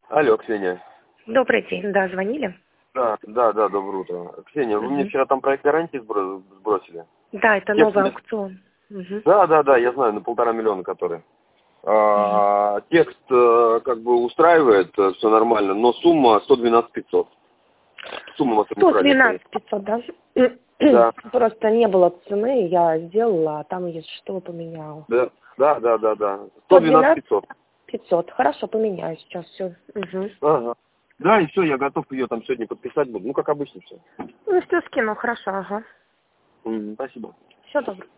Алло, Ксения. Добрый день, да, звонили? Да, доброе утро. Ксения, вы мне вчера там проект гарантии сбросили? Да, это Текст новый мне... аукцион. Мгм. Да, я знаю, на 1,5 миллиона который. Текст как бы устраивает, все нормально, но сумма 112 500. Сумма в натуральной стоит. 112 500, да? Да. Просто не было цены, я сделала, а там есть что поменяла. Да. 112 112 500. 500, хорошо, поменяю сейчас все. Угу. Ага. Да, и все, я готов ее там сегодня подписать буду. Ну, как обычно все. Ну, все скину, хорошо, ага. Спасибо. Все добро.